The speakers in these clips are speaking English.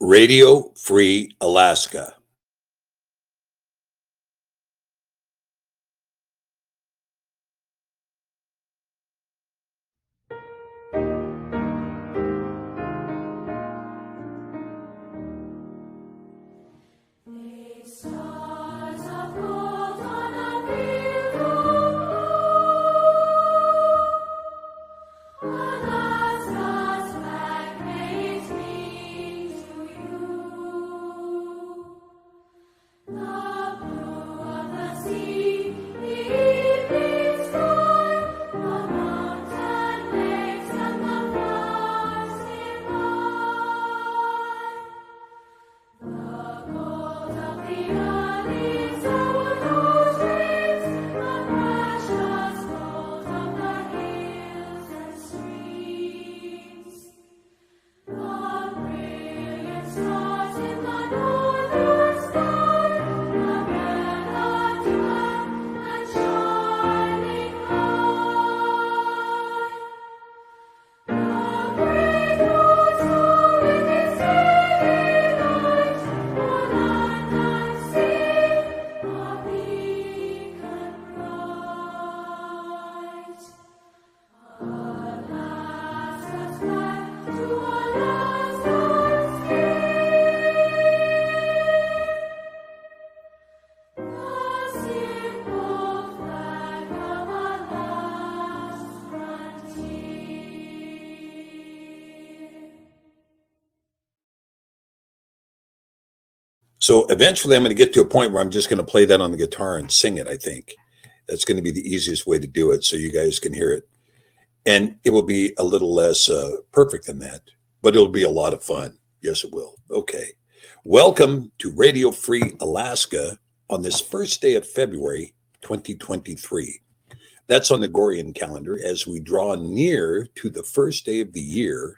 Radio Free Alaska. So eventually I'm going to get to a point where I'm just going to play that on the guitar and sing it, I think. That's going to be the easiest way to do it so you guys can hear it. And it will be a little less perfect than that, but it'll be a lot of fun. Yes, it will. Okay. Welcome to Radio Free Alaska on this first day of February, 2023. That's on the Gregorian calendar as we draw near to the first day of the year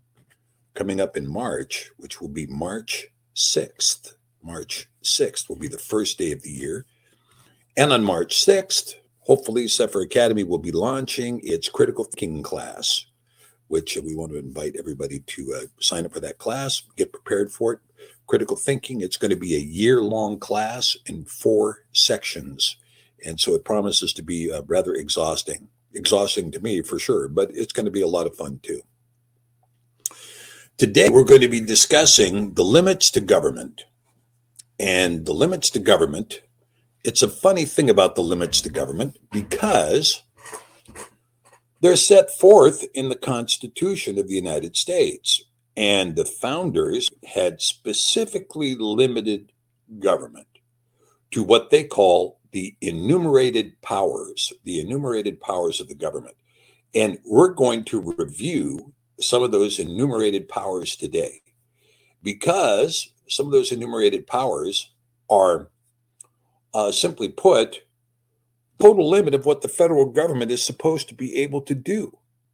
coming up in March, which will be March 6th. March 6th will be the first day of the year. And on March 6th, hopefully Sefer Academy will be launching its critical thinking class, which we want to invite everybody to sign up for that class, get prepared for it. Critical thinking, it's going to be a year-long class in 4 sections. And so it promises to be rather exhausting to me for sure, but it's going to be a lot of fun too. Today, we're going to be discussing the limits to government. And the limits to government, it's a funny thing about the limits to government because they're set forth in the Constitution of the United States. And the founders had specifically limited government to what they call the enumerated powers of the government. And we're going to review some of those enumerated powers today because some of those enumerated powers are simply put, total limit of what the federal government is supposed to be able to do.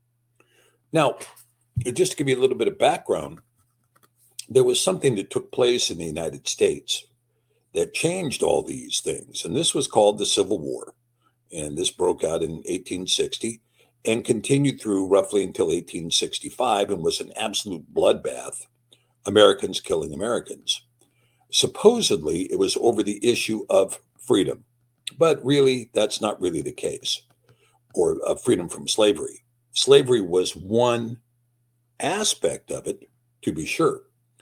Now, just to give you a little bit of background, there was something that took place in the United States that changed all these things, and this was called the Civil War. And this broke out in 1860 and continued through roughly until 1865 and was an absolute bloodbath. Americans killing Americans. Supposedly, it was over the issue of freedom, but really, that's not really the case, or of freedom from slavery. Slavery was one aspect of it, to be sure.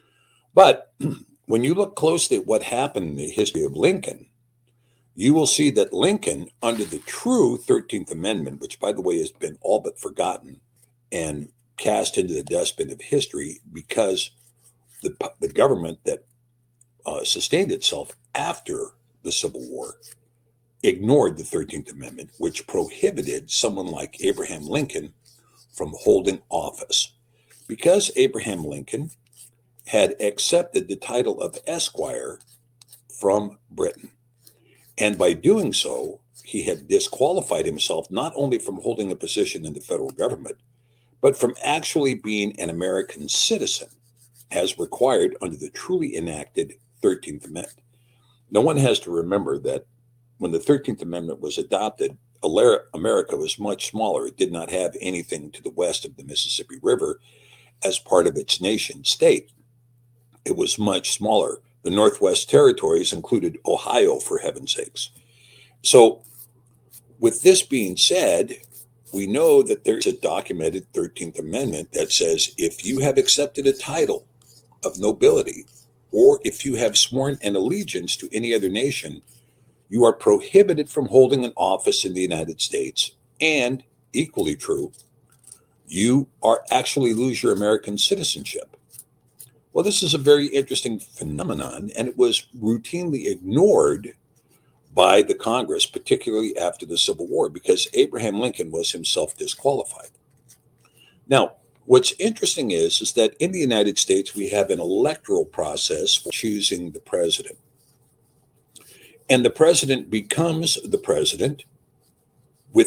But when you look closely at what happened in the history of Lincoln, you will see that Lincoln, under the true 13th Amendment, which, by the way, has been all but forgotten and cast into the dustbin of history because the government that sustained itself after the Civil War ignored the 13th Amendment, which prohibited someone like Abraham Lincoln from holding office. Because Abraham Lincoln had accepted the title of Esquire from Britain. And by doing so, he had disqualified himself not only from holding a position in the federal government, but from actually being an American citizen, as required under the truly enacted 13th Amendment. No one has to remember that when the 13th Amendment was adopted, America was much smaller. It did not have anything to the west of the Mississippi River as part of its nation state. It was much smaller. The Northwest Territories included Ohio, for heaven's sakes. So, with this being said, we know that there's a documented 13th Amendment that says if you have accepted a title of nobility, or if you have sworn an allegiance to any other nation, you are prohibited from holding an office in the United States. And, equally true, you are actually lose your American citizenship. Well, this is a very interesting phenomenon, and it was routinely ignored by the Congress, particularly after the Civil War, because Abraham Lincoln was himself disqualified. Now, what's interesting is that in the United States, we have an electoral process for choosing the president. And the president becomes the president with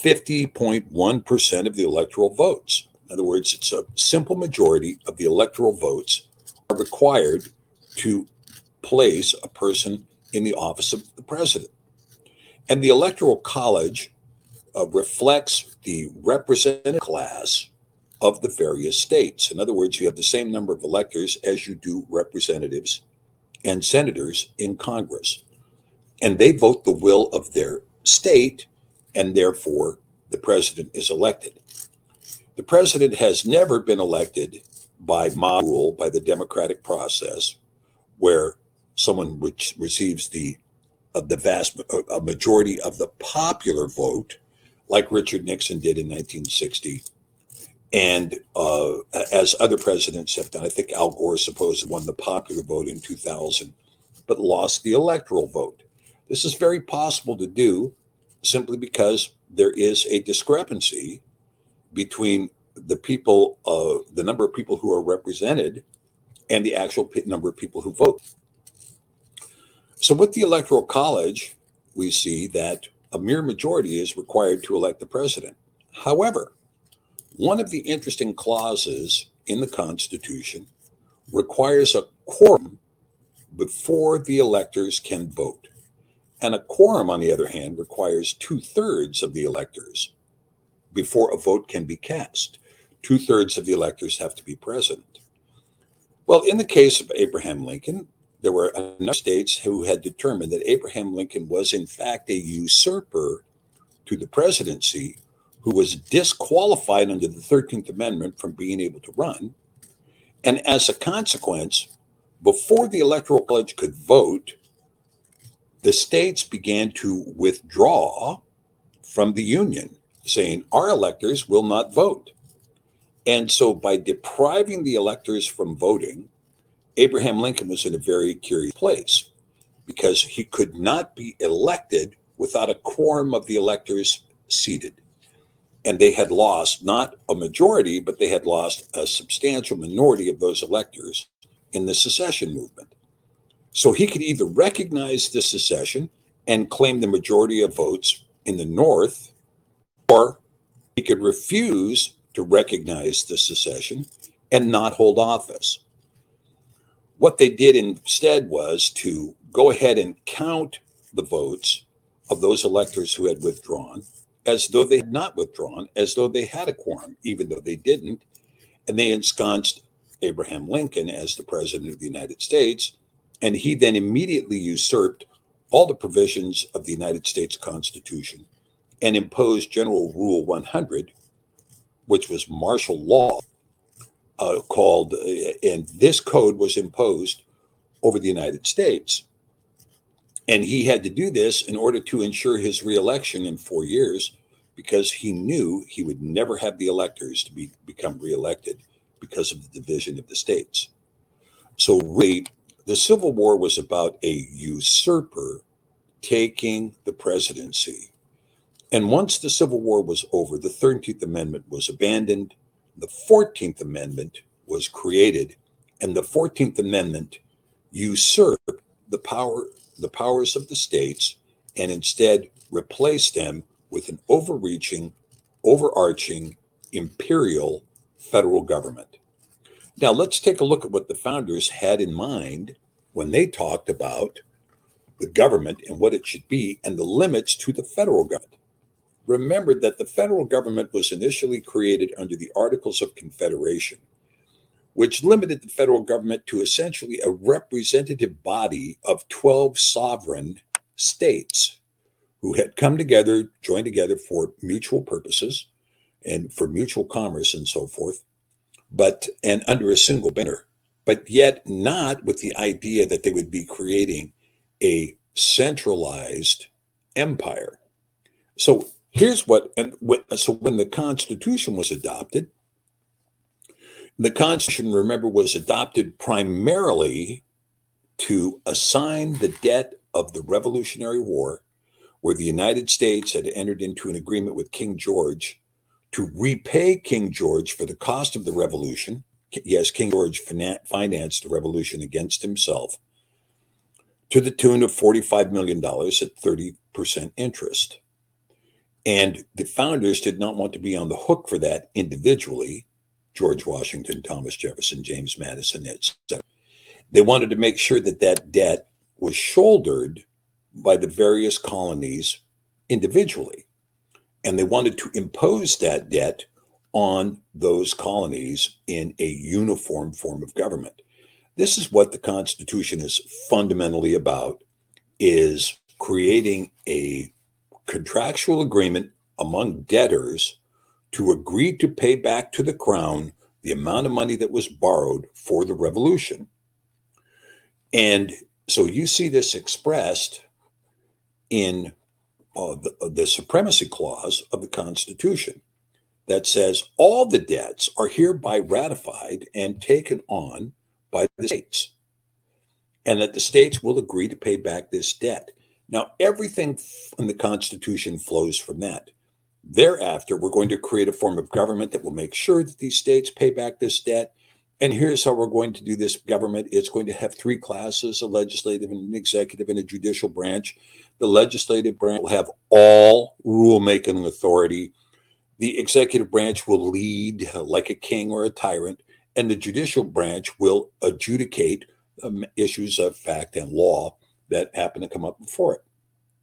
50.1% of the electoral votes. In other words, it's a simple majority of the electoral votes are required to place a person in the office of the president. And the Electoral College reflects the representative class of the various states. In other words, you have the same number of electors as you do representatives and senators in Congress. And they vote the will of their state, and therefore the president is elected. The president has never been elected by mob rule, by the democratic process, where someone receives the vast majority of the popular vote, like Richard Nixon did in 1960, and as other presidents have done. I think Al Gore supposedly won the popular vote in 2000, but lost the electoral vote. This is very possible to do simply because there is a discrepancy between the people, the number of people who are represented, and the actual number of people who vote. So with the Electoral College, we see that a mere majority is required to elect the president. However, one of the interesting clauses in the Constitution requires a quorum before the electors can vote. And a quorum, on the other hand, requires 2/3 of the electors before a vote can be cast. 2/3 of the electors have to be present. Well, in the case of Abraham Lincoln, there were enough states who had determined that Abraham Lincoln was, in fact, a usurper to the presidency who was disqualified under the 13th Amendment from being able to run. And as a consequence, before the Electoral College could vote, the states began to withdraw from the Union, saying, our electors will not vote. And so by depriving the electors from voting, Abraham Lincoln was in a very curious place because he could not be elected without a quorum of the electors seated. And they had lost not a majority, but they had lost a substantial minority of those electors in the secession movement. So he could either recognize the secession and claim the majority of votes in the North, or he could refuse to recognize the secession and not hold office. What they did instead was to go ahead and count the votes of those electors who had withdrawn as though they had not withdrawn, as though they had a quorum, even though they didn't. And they ensconced Abraham Lincoln as the president of the United States. And he then immediately usurped all the provisions of the United States Constitution and imposed General Rule 100, which was martial law, and this code was imposed over the United States. And he had to do this in order to ensure his reelection in 4 years, because he knew he would never have the electors to become reelected because of the division of the states. So really, the Civil War was about a usurper taking the presidency. And once the Civil War was over, the 13th Amendment was abandoned. The 14th Amendment was created, and the 14th Amendment usurped the powers of the states and instead replaced them with an overarching imperial federal government. Now, let's take a look at what the founders had in mind when they talked about the government and what it should be and the limits to the federal government. Remember that the federal government was initially created under the Articles of Confederation, which limited the federal government to essentially a representative body of 12 sovereign states who had come together, joined together for mutual purposes and for mutual commerce and so forth, and under a single banner, but yet not with the idea that they would be creating a centralized empire. So here's so when the Constitution was adopted, the Constitution, remember, was adopted primarily to assign the debt of the Revolutionary War, where the United States had entered into an agreement with King George to repay King George for the cost of the revolution. Yes, King George financed the revolution against himself to the tune of $45 million at 30% interest. And the founders did not want to be on the hook for that individually. George Washington, Thomas Jefferson, James Madison, etc. They wanted to make sure that that debt was shouldered by the various colonies individually. And they wanted to impose that debt on those colonies in a uniform form of government. This is what the Constitution is fundamentally about, is creating a contractual agreement among debtors to agree to pay back to the crown the amount of money that was borrowed for the revolution. And so you see this expressed in the supremacy clause of the Constitution that says all the debts are hereby ratified and taken on by the states, and that the states will agree to pay back this debt. Now, everything in the Constitution flows from that. Thereafter, we're going to create a form of government that will make sure that these states pay back this debt. And here's how we're going to do this government. It's going to have three classes: a legislative and an executive and a judicial branch. The legislative branch will have all rulemaking authority. The executive branch will lead like a king or a tyrant, and the judicial branch will adjudicate issues of fact and law that happen to come up before it.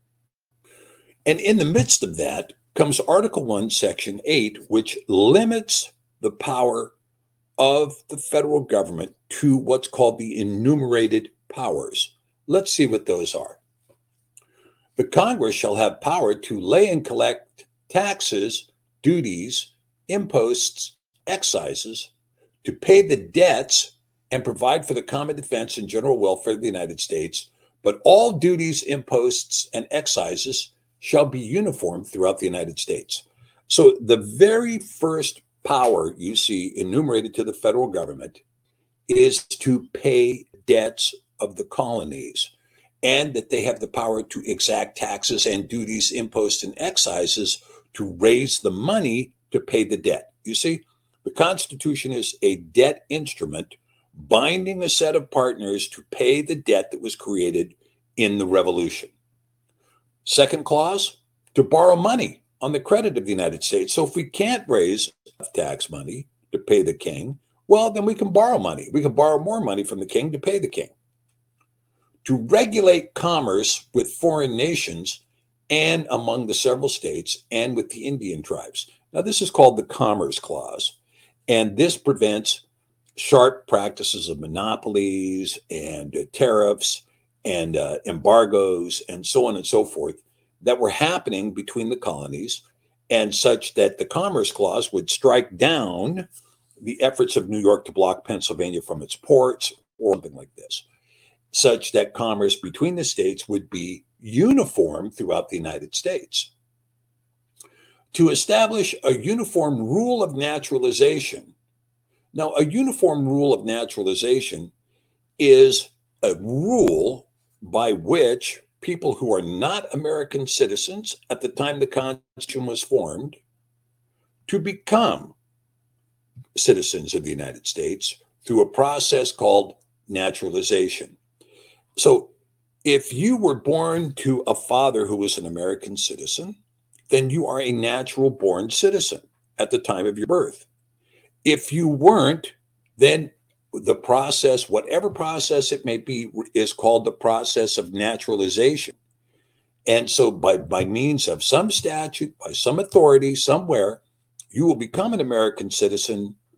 And in the midst of that comes Article 1, Section 8, which limits the power of the federal government to what's called the enumerated powers. Let's see what those are. The Congress shall have power to lay and collect taxes, duties, imposts, excises, to pay the debts and provide for the common defense and general welfare of the United States, but all duties, imposts, and excises shall be uniform throughout the United States. So the very first power you see enumerated to the federal government is to pay debts of the colonies, and that they have the power to exact taxes and duties, imposts, and excises to raise the money to pay the debt. You see, the Constitution is a debt instrument binding a set of partners to pay the debt that was created in the Revolution. Second clause, to borrow money on the credit of the United States. So if we can't raise tax money to pay the king, well, then we can borrow money. We can borrow more money from the king to pay the king. To regulate commerce with foreign nations and among the several states and with the Indian tribes. Now, this is called the Commerce Clause, and this prevents sharp practices of monopolies and tariffs and embargoes and so on and so forth that were happening between the colonies, and such that the Commerce Clause would strike down the efforts of New York to block Pennsylvania from its ports or something like this, such that commerce between the states would be uniform throughout the United States. To establish a uniform rule of naturalization. Now, a uniform rule of naturalization is a rule by which people who are not American citizens at the time the Constitution was formed to become citizens of the United States through a process called naturalization. So if you were born to a father who was an American citizen, then you are a natural born citizen at the time of your birth. If you weren't, then the process, whatever process it may be, is called the process of naturalization. And so by means of some statute, by some authority somewhere, you will become an American citizen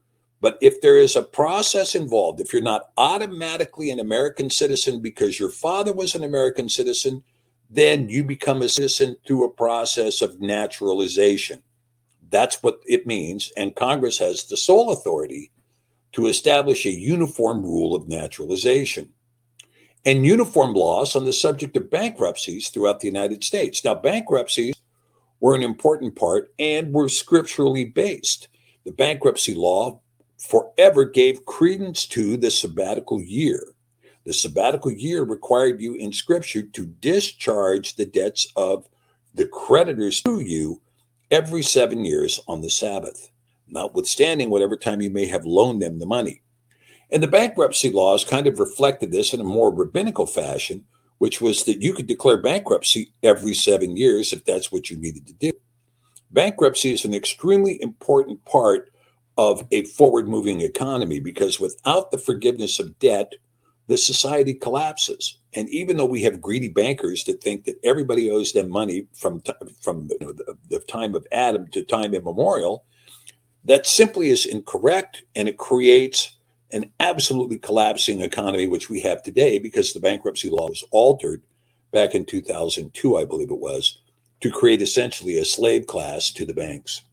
But if there is a process involved, if you're not automatically an American citizen because your father was an American citizen, then you become a citizen through a process of naturalization. That's what it means. And Congress has the sole authority to establish a uniform rule of naturalization and uniform laws on the subject of bankruptcies throughout the United States. Now, bankruptcies were an important part and were scripturally based. The bankruptcy law forever gave credence to the sabbatical year. The sabbatical year required you in scripture to discharge the debts of the creditors to you every 7 years on the Sabbath, notwithstanding whatever time you may have loaned them the money. And the bankruptcy laws kind of reflected this in a more rabbinical fashion, which was that you could declare bankruptcy every 7 years if that's what you needed to do. Bankruptcy is an extremely important part of a forward-moving economy because without the forgiveness of debt, the society collapses. And even though we have greedy bankers that think that everybody owes them money from the time of Adam to time immemorial, that simply is incorrect, and it creates an absolutely collapsing economy, which we have today because the bankruptcy law was altered back in 2002, I believe it was, to create essentially a slave class to the banks.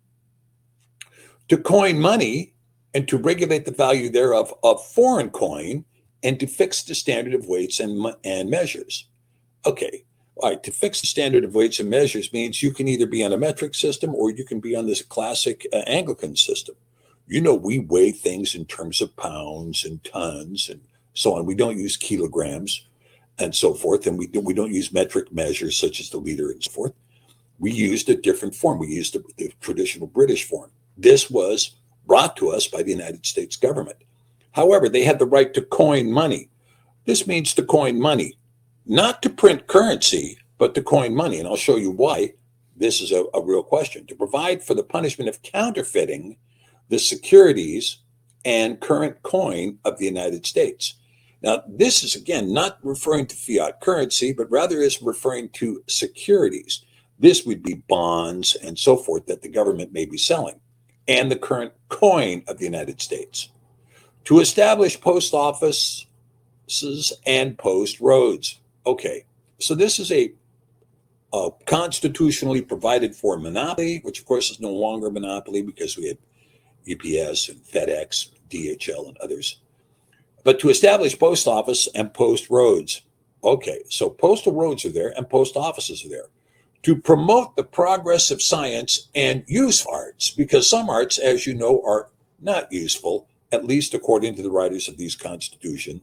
To coin money and to regulate the value thereof of foreign coin and to fix the standard of weights and measures. Okay, all right, to fix the standard of weights and measures means you can either be on a metric system or you can be on this classic Anglican system. You know, we weigh things in terms of pounds and tons and so on. We don't use kilograms and so forth, and we don't use metric measures such as the liter and so forth. We used a different form. We used the traditional British form. This was brought to us by the United States government. However, they had the right to coin money. This means to coin money, not to print currency, but to coin money. And I'll show you why this is a real question. To provide for the punishment of counterfeiting the securities and current coin of the United States. Now, this is, again, not referring to fiat currency, but rather is referring to securities. This would be bonds and so forth that the government may be selling, and the current coin of the United States. To establish post offices and post roads. Okay, so this is a constitutionally provided for monopoly, which of course is no longer a monopoly because we had UPS and FedEx, DHL, and others. But to establish post office and post roads. Okay, so postal roads are there and post offices are there. To promote the progress of science and use arts, because some arts, as you know, are not useful, at least according to the writers of this Constitution,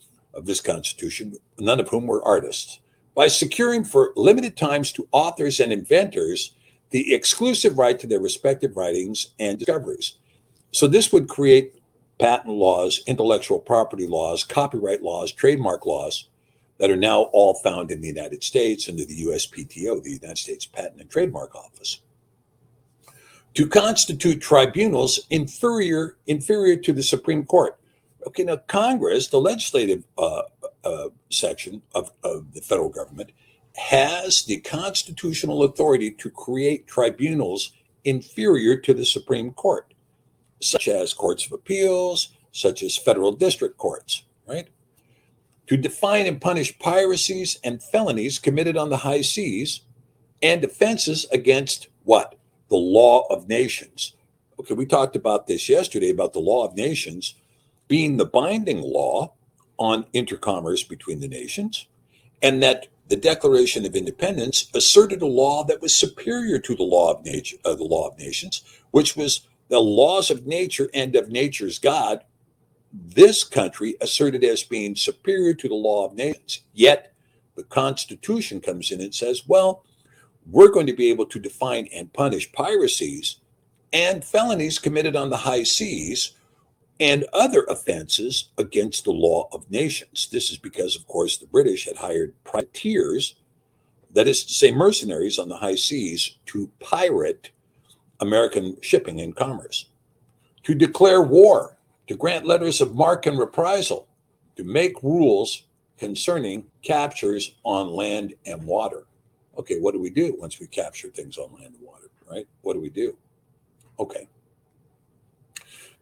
none of whom were artists. By securing for limited times to authors and inventors the exclusive right to their respective writings and discoveries. So this would create patent laws, intellectual property laws, copyright laws, trademark laws that are now all found in the United States under the USPTO, the United States Patent and Trademark Office. To constitute tribunals inferior to the Supreme Court. Okay, now Congress, the legislative section of the federal government, has the constitutional authority to create tribunals inferior to the Supreme Court, such as courts of appeals, such as federal district courts, right? To define and punish piracies and felonies committed on the high seas and offenses against what? The law of nations. Okay, we talked about this yesterday about the law of nations being the binding law on intercommerce between the nations, and that the Declaration of Independence asserted a law that was superior to the law of nature, the law of nations, which was the laws of nature and of nature's God. This country asserted as being superior to the law of nations. Yet the Constitution comes in and says, well, we're going to be able to define and punish piracies and felonies committed on the high seas and other offenses against the law of nations. This is because, of course, the British had hired privateers, that is to say, mercenaries on the high seas, to pirate American shipping and commerce, to declare war, to grant letters of marque and reprisal, to make rules concerning captures on land and water. Okay, what do we do once we capture things on land and water, right? What do we do? Okay.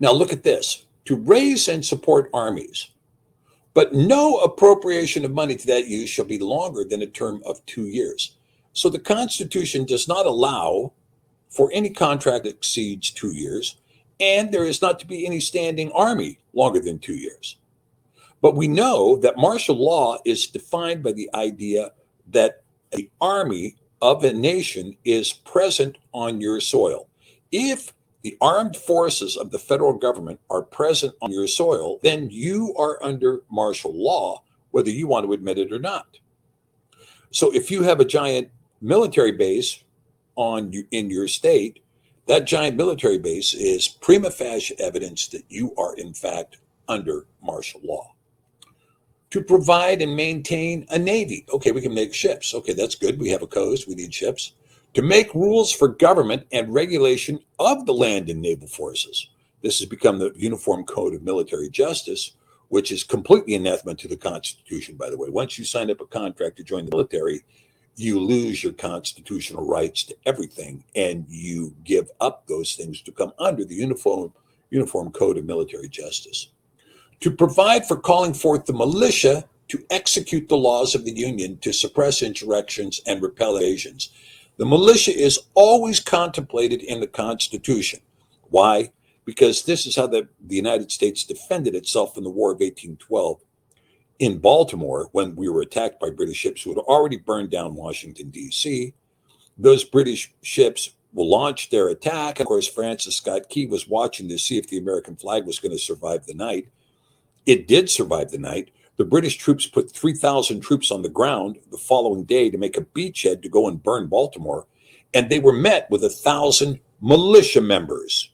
Now look at this: to raise and support armies, but no appropriation of money to that use shall be longer than a term of 2 years. So the Constitution does not allow for any contract that exceeds 2 years, and there is not to be any standing army longer than 2 years. But we know that martial law is defined by the idea that the army of a nation is present on your soil. If the armed forces of the federal government are present on your soil, then you are under martial law, whether you want to admit it or not. So if you have a giant military base in your state, that giant military base is prima facie evidence that you are in fact under martial law. To provide and maintain a navy. Okay, we can make ships. Okay, that's good. We have a coast. We need ships. To make rules for government and regulation of the land and naval forces. This has become the Uniform Code of Military Justice, which is completely anathema to the Constitution, by the way. Once you sign up a contract to join the military, you lose your constitutional rights to everything, and you give up those things to come under the Uniform Code of Military Justice. To provide for calling forth the militia to execute the laws of the Union to suppress insurrections and repel invasions. The militia is always contemplated in the Constitution. Why? Because this is how the United States defended itself in the War of 1812 in Baltimore when we were attacked by British ships who had already burned down Washington, D.C. Those British ships will launch their attack. Of course, Francis Scott Key was watching to see if the American flag was going to survive the night. It did survive the night. The British troops put 3,000 troops on the ground the following day to make a beachhead to go and burn Baltimore. And they were met with 1,000 militia members.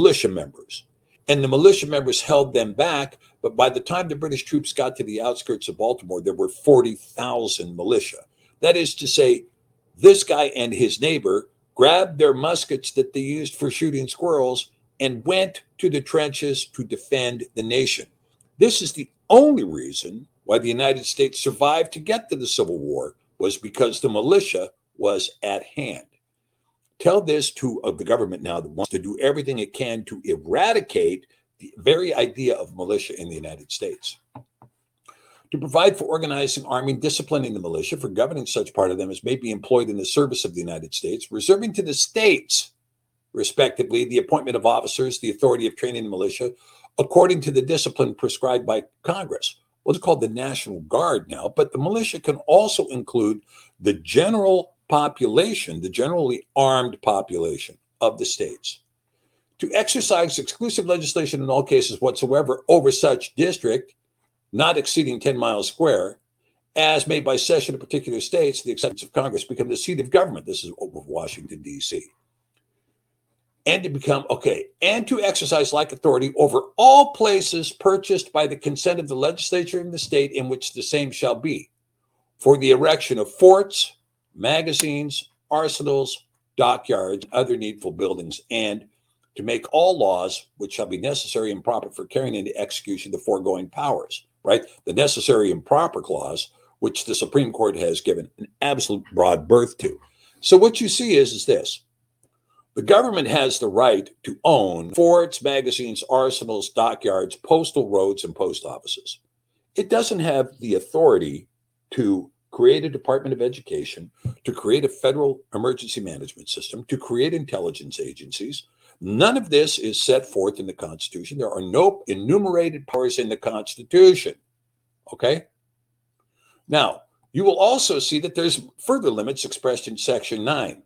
And the militia members held them back. But by the time the British troops got to the outskirts of Baltimore, there were 40,000 militia. That is to say, this guy and his neighbor grabbed their muskets that they used for shooting squirrels and went to the trenches to defend the nation. This is the only reason why the United States survived to get to the Civil War, was because the militia was at hand. Tell this to the government now that wants to do everything it can to eradicate the very idea of militia in the United States. To provide for organizing, arming, disciplining the militia, for governing such part of them as may be employed in the service of the United States, reserving to the states, respectively, the appointment of officers, the authority of training the militia, according to the discipline prescribed by Congress. Well, it's called the National Guard now, but the militia can also include the general population, the generally armed population of the states. To exercise exclusive legislation in all cases whatsoever over such district, not exceeding 10 miles square, as made by session of particular states, the acceptance of Congress, become the seat of government. This is over Washington, D.C. And to exercise like authority over all places purchased by the consent of the legislature in the state in which the same shall be, for the erection of forts, magazines, arsenals, dockyards, other needful buildings, and to make all laws which shall be necessary and proper for carrying into execution the foregoing powers, right? The necessary and proper clause, which the Supreme Court has given an absolute broad berth to. So what you see is this. The government has the right to own forts, magazines, arsenals, dockyards, postal roads, and post offices. It doesn't have the authority to create a Department of Education, to create a federal emergency management system, to create intelligence agencies. None of this is set forth in the Constitution. There are no enumerated powers in the Constitution. Okay? Now, you will also see that there's further limits expressed in Section 9.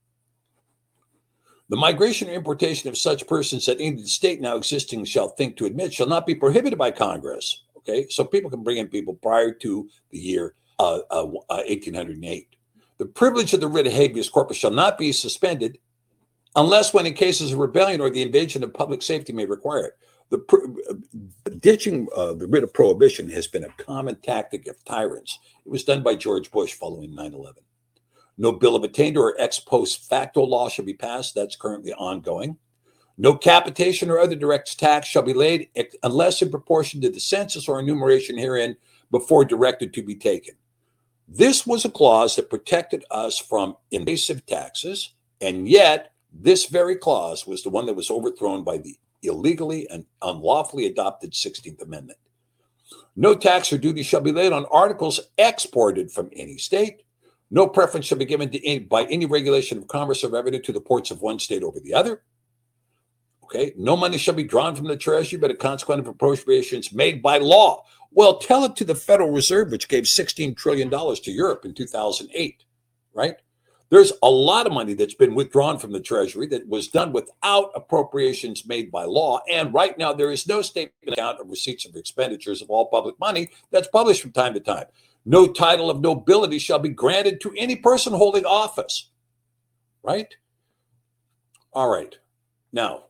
The migration or importation of such persons that any state now existing shall think to admit shall not be prohibited by Congress. Okay, so people can bring in people prior to the year 1808. The privilege of the writ of habeas corpus shall not be suspended unless when in cases of rebellion or the invasion of public safety may require it. Ditching the writ of prohibition has been a common tactic of tyrants. It was done by George Bush following 9/11. No bill of attainder or ex post facto law shall be passed. That's currently ongoing. No capitation or other direct tax shall be laid unless in proportion to the census or enumeration herein before directed to be taken. This was a clause that protected us from invasive taxes, and yet this very clause was the one that was overthrown by the illegally and unlawfully adopted 16th Amendment. No tax or duty shall be laid on articles exported from any state. No preference shall be given to by any regulation of commerce or revenue to the ports of one state over the other. Okay. No money shall be drawn from the Treasury, but a consequence of appropriations made by law. Well, tell it to the Federal Reserve, which gave $16 trillion to Europe in 2008, right? There's a lot of money that's been withdrawn from the Treasury that was done without appropriations made by law. And right now, there is no statement account of receipts of expenditures of all public money that's published from time to time. No title of nobility shall be granted to any person holding office, right? All right. Now,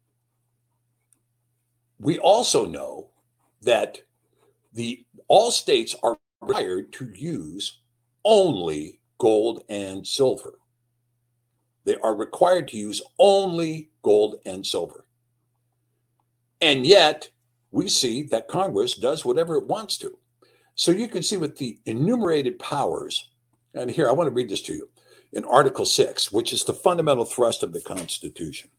we also know that all states are required to use only gold and silver. They are required to use only gold and silver. And yet, we see that Congress does whatever it wants to. So you can see with the enumerated powers, and here I want to read this to you, in Article 6, which is the fundamental thrust of the Constitution.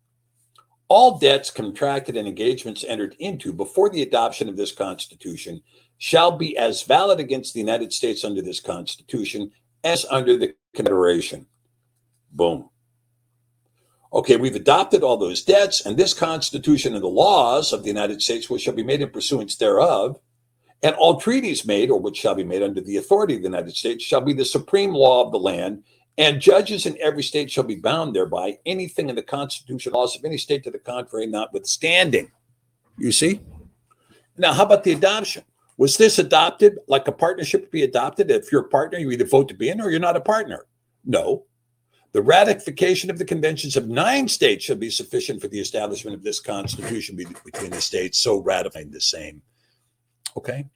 All debts contracted and engagements entered into before the adoption of this Constitution shall be as valid against the United States under this Constitution as under the Confederation. Boom. Okay, we've adopted all those debts, and this Constitution and the laws of the United States, which shall be made in pursuance thereof, and all treaties made, or which shall be made under the authority of the United States, shall be the supreme law of the land, and judges in every state shall be bound thereby, anything in the Constitution, laws of any state to the contrary notwithstanding. You see? Now, how about the adoption? Was this adopted like a partnership would be adopted? If you're a partner, you either vote to be in or you're not a partner. No. The ratification of the conventions of 9 states shall be sufficient for the establishment of this Constitution between the states, so ratifying the same. Okay?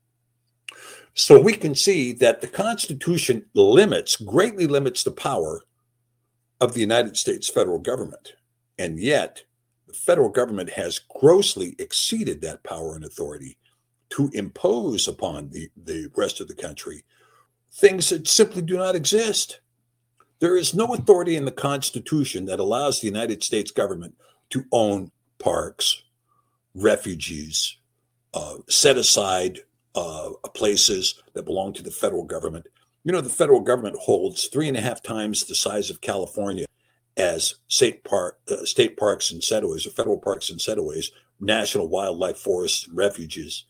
So we can see that the Constitution greatly limits the power of the United States federal government. And yet, the federal government has grossly exceeded that power and authority to impose upon the rest of the country things that simply do not exist. There is no authority in the Constitution that allows the United States government to own parks, refuges, set aside places that belong to the federal government. You know, the federal government holds 3.5 times the size of California as state parks and setways, or federal parks and setways, national wildlife forests and refuges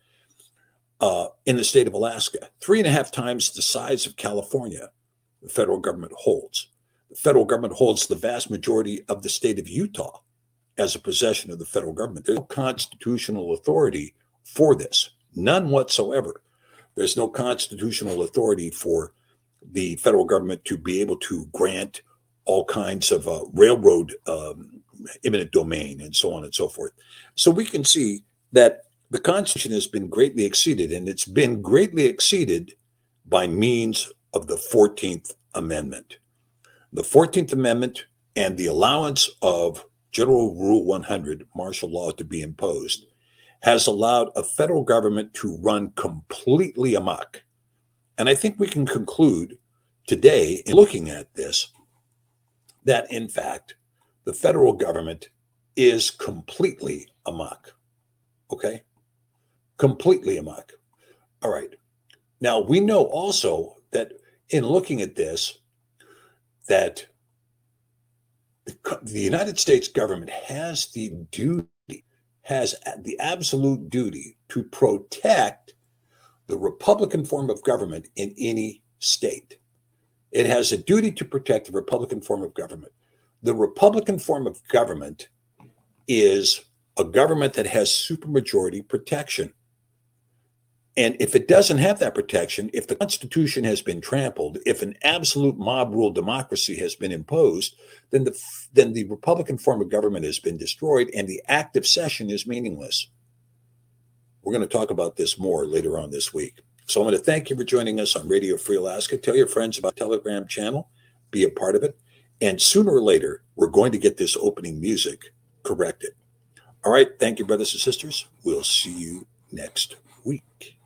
in the state of Alaska. 3.5 times the size of California, the federal government holds. The federal government holds the vast majority of the state of Utah as a possession of the federal government. There's no constitutional authority for this. None whatsoever. There's no constitutional authority for the federal government to be able to grant all kinds of railroad eminent domain and so on and so forth. So we can see that the Constitution has been greatly exceeded, and it's been greatly exceeded by means of the 14th Amendment. The 14th Amendment and the allowance of General Rule 100, martial law, to be imposed has allowed a federal government to run completely amok. And I think we can conclude today, in looking at this, that in fact, the federal government is completely amok. Okay? Completely amok. All right. Now, we know also that in looking at this, that the United States government has the absolute duty to protect the Republican form of government in any state. It has a duty to protect the Republican form of government. The Republican form of government is a government that has supermajority protection. And if it doesn't have that protection, if the Constitution has been trampled, if an absolute mob rule democracy has been imposed, then the Republican form of government has been destroyed and the act of session is meaningless. We're going to talk about this more later on this week. So I want to thank you for joining us on Radio Free Alaska. Tell your friends about the Telegram channel. Be a part of it. And sooner or later, we're going to get this opening music corrected. All right. Thank you, brothers and sisters. We'll see you next week.